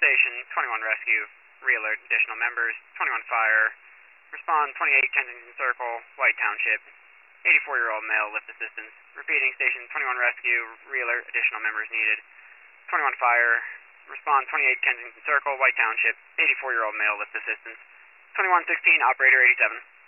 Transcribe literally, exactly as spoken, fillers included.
station, twenty-one rescue, re-alert additional members, twenty-one fire, respond twenty-eight Kensington Circle, White Township, eighty-four-year-old male lift assistance. Repeating station, twenty-one rescue, re-alert additional members needed, twenty-one fire, respond twenty-eight Kensington Circle, White Township, eighty-four-year-old male lift assistance, twenty-one sixteen operator eighty-seven.